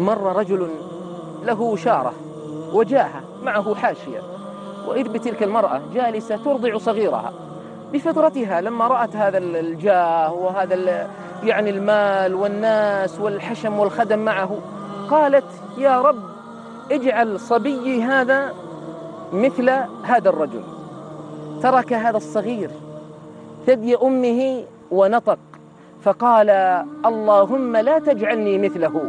مر رجل له شارة وجاهة معه حاشية، وإذ بتلك المرأة جالسة ترضع صغيرها. بفطرتها لما رأت هذا الجاه وهذا يعني المال والناس والحشم والخدم معه، قالت: يا رب اجعل صبي هذا مثل هذا الرجل. ترك هذا الصغير ثدي أمه ونطق فقال: اللهم لا تجعلني مثله.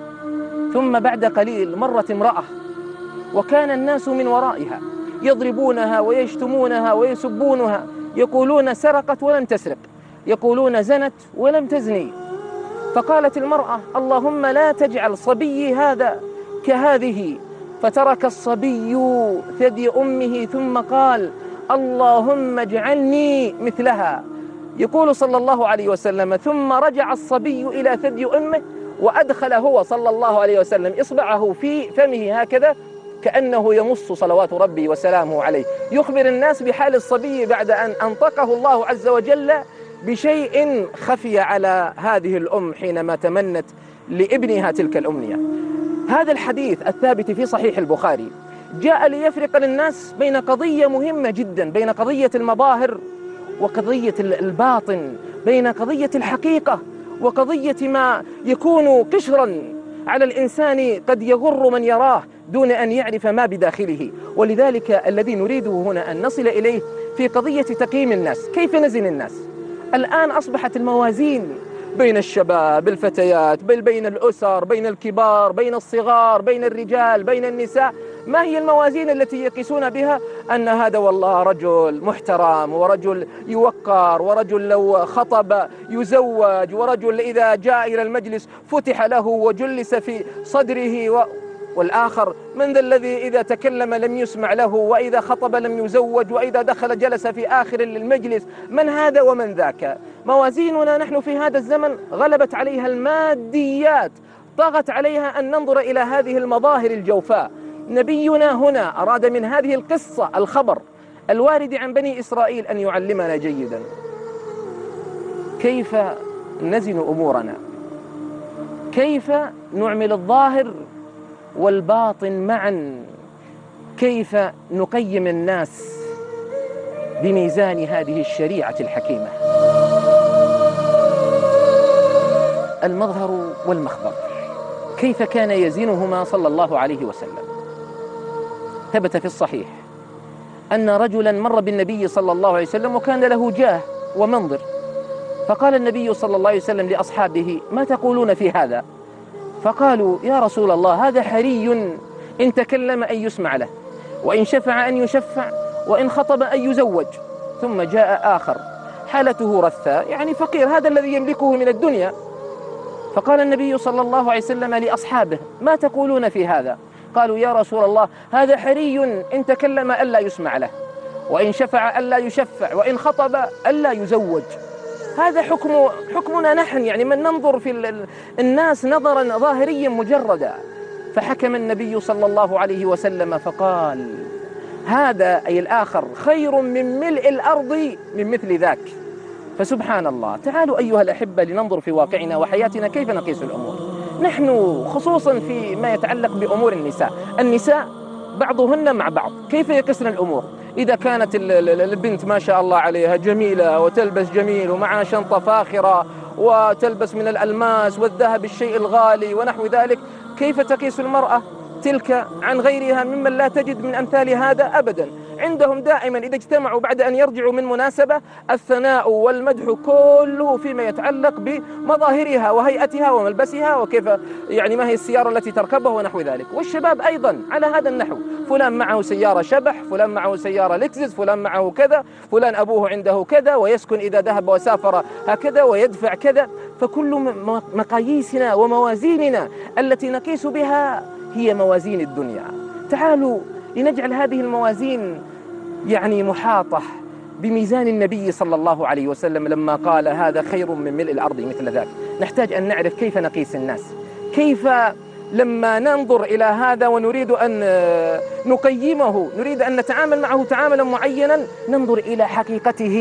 ثم بعد قليل مرت امرأة وكان الناس من ورائها يضربونها ويشتمونها ويسبونها، يقولون سرقت ولم تسرق، يقولون زنت ولم تزني. فقالت المرأة: اللهم لا تجعل صبي هذا كهذه. فترك الصبي ثدي أمه ثم قال: اللهم اجعلني مثلها. يقول صلى الله عليه وسلم: ثم رجع الصبي إلى ثدي أمه وأدخل هو صلى الله عليه وسلم إصبعه في فمه هكذا كأنه يمص صلوات ربي وسلامه عليه، يخبر الناس بحال الصبي بعد أن أنطقه الله عز وجل بشيء خفي على هذه الأم حينما تمنت لابنها تلك الأمنية. هذا الحديث الثابت في صحيح البخاري جاء ليفرق للناس بين قضية مهمة جدا، بين قضية المظاهر وقضية الباطن، بين قضية الحقيقة وقضية ما يكون قشرا على الإنسان قد يغر من يراه دون أن يعرف ما بداخله. ولذلك الذي نريده هنا أن نصل إليه في قضية تقييم الناس. كيف نزن الناس؟ الآن أصبحت الموازين بين الشباب، الفتيات، بين الأسر، بين الكبار، بين الصغار، بين الرجال، بين النساء. ما هي الموازين التي يقيسون بها أن هذا والله رجل محترم، ورجل يوقر، ورجل لو خطب يزوج، ورجل إذا جاء إلى المجلس فتح له وجلس في صدره، والآخر من ذا الذي إذا تكلم لم يسمع له، وإذا خطب لم يزوج، وإذا دخل جلس في آخر المجلس؟ من هذا ومن ذاك؟ موازيننا نحن في هذا الزمن غلبت عليها الماديات، طغت عليها أن ننظر إلى هذه المظاهر الجوفاء. نبينا هنا أراد من هذه القصة الخبر الوارد عن بني إسرائيل أن يعلمنا جيدا كيف نزن أمورنا، كيف نعمل الظاهر والباطن معا، كيف نقيم الناس بميزان هذه الشريعة الحكيمة. المظهر والمخبر، كيف كان يزنهما صلى الله عليه وسلم؟ ثبت في الصحيح أن رجلا مر بالنبي صلى الله عليه وسلم وكان له جاه ومنظر، فقال النبي صلى الله عليه وسلم لأصحابه: ما تقولون في هذا؟ فقالوا: يا رسول الله هذا حري إن تكلم أن يسمع له، وإن شفع أن يشفع، وإن خطب أن يزوج. ثم جاء آخر حالته رثاء، يعني فقير، هذا الذي يملكه من الدنيا. فقال النبي صلى الله عليه وسلم لأصحابه: ما تقولون في هذا؟ قالوا: يا رسول الله هذا حري إن تكلم ألا يسمع له، وإن شفع ألا يشفع، وإن خطب ألا يزوج. هذا حكمنا نحن، يعني من ننظر في الناس نظرا ظاهريا مجردا. فحكم النبي صلى الله عليه وسلم فقال: هذا أي الآخر خير من ملء الأرض من مثل ذاك. فسبحان الله. تعالوا أيها الأحبة لننظر في واقعنا وحياتنا كيف نقيس الأمور. نحن خصوصا في ما يتعلق بأمور النساء بعضهن مع بعض كيف يقيسن الأمور؟ إذا كانت البنت ما شاء الله عليها جميلة وتلبس جميل ومعها شنطة فاخرة وتلبس من الألماس والذهب الشيء الغالي ونحو ذلك، كيف تقيس المرأة تلك عن غيرها ممن لا تجد من أمثال هذا أبدا؟ عندهم دائما إذا اجتمعوا بعد أن يرجعوا من مناسبة الثناء والمدح كله فيما يتعلق بمظاهرها وهيئتها وملبسها وكيف يعني ما هي السيارة التي تركبها ونحو ذلك. والشباب أيضا على هذا النحو، فلان معه سيارة شبح، فلان معه سيارة لكزس، فلان معه كذا، فلان أبوه عنده كذا، ويسكن إذا ذهب وسافر هكذا ويدفع كذا. فكل مقاييسنا وموازيننا التي نقيس بها هي موازين الدنيا. تعالوا لنجعل هذه الموازين يعني محاطة بميزان النبي صلى الله عليه وسلم لما قال: هذا خير من ملء الأرض مثل ذاك. نحتاج أن نعرف كيف نقيس الناس، كيف لما ننظر إلى هذا ونريد أن نقيمه، نريد أن نتعامل معه تعاملا معينا، ننظر إلى حقيقته،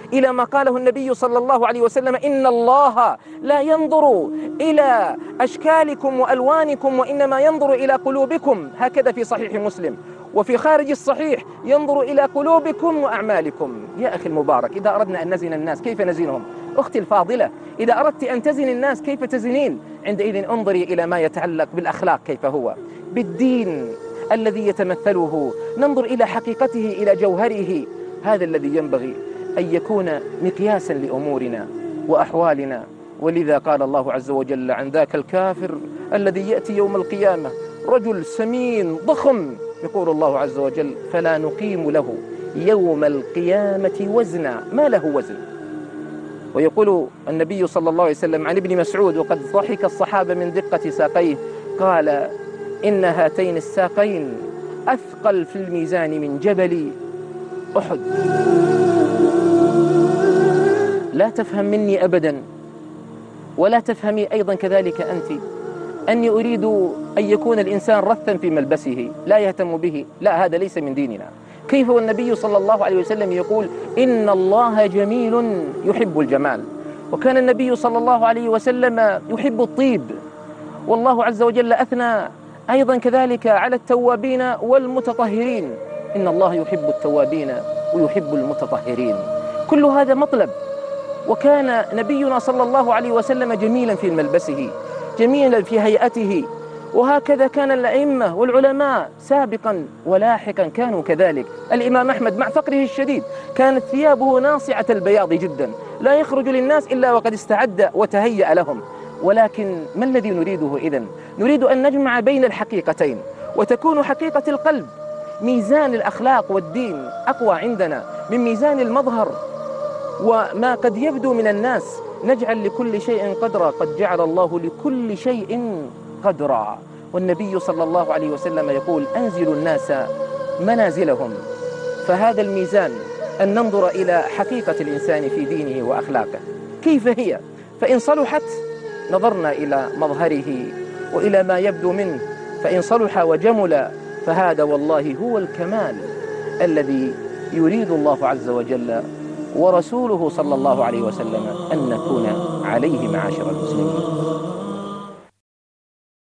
إلى ما قاله النبي صلى الله عليه وسلم: إن الله لا ينظر إلى أشكالكم وألوانكم وإنما ينظر إلى قلوبكم، هكذا في صحيح مسلم. وفي خارج الصحيح: ينظر إلى قلوبكم وأعمالكم. يا أخي المبارك، إذا أردنا أن نزن الناس كيف نزنهم؟ أختي الفاضلة، إذا أردت أن تزن الناس كيف تزنين؟ عندئذ انظري إلى ما يتعلق بالأخلاق كيف هو، بالدين الذي يتمثله، ننظر إلى حقيقته، إلى جوهره. هذا الذي ينبغي أن يكون مقياسا لأمورنا وأحوالنا. ولذا قال الله عز وجل عن ذاك الكافر الذي يأتي يوم القيامة رجل سمين ضخم، يقول الله عز وجل: فلا نقيم له يوم القيامة وزنا، ما له وزن. ويقول النبي صلى الله عليه وسلم عن ابن مسعود، وقد ضحك الصحابة من دقة ساقيه، قال: إن هاتين الساقين أثقل في الميزان من جبل أحد. لا تفهم مني أبدا، ولا تفهمي أيضا كذلك أنت، أني أريد أن يكون الإنسان رثا في ملبسه لا يهتم به، لا، هذا ليس من ديننا. كيف والنبي صلى الله عليه وسلم يقول: إن الله جميل يحب الجمال. وكان النبي صلى الله عليه وسلم يحب الطيب، والله عز وجل أثنى أيضا كذلك على التوابين والمتطهرين. إن الله يحب التوابين ويحب المتطهرين. كل هذا مطلب. وكان نبينا صلى الله عليه وسلم جميلا في ملبسه، جميلا في هيئته، وهكذا كان الأئمة والعلماء سابقا ولاحقا كانوا كذلك. الإمام أحمد مع فقره الشديد كانت ثيابه ناصعة البياض جدا، لا يخرج للناس إلا وقد استعد وتهيأ لهم. ولكن ما الذي نريده إذن؟ نريد أن نجمع بين الحقيقتين، وتكون حقيقة القلب ميزان الأخلاق والدين أقوى عندنا من ميزان المظهر وما قد يبدو من الناس. نجعل لكل شيء قدرا، قد جعل الله لكل شيء قدرا. والنبي صلى الله عليه وسلم يقول: أنزلوا الناس منازلهم. فهذا الميزان أن ننظر إلى حقيقة الإنسان في دينه وأخلاقه كيف هي، فإن صلحت نظرنا إلى مظهره وإلى ما يبدو منه، فإن صلح وجمل فهذا والله هو الكمال الذي يريد الله عز وجل ورسوله صلى الله عليه وسلم أن نكون عليه معاشر المسلمين.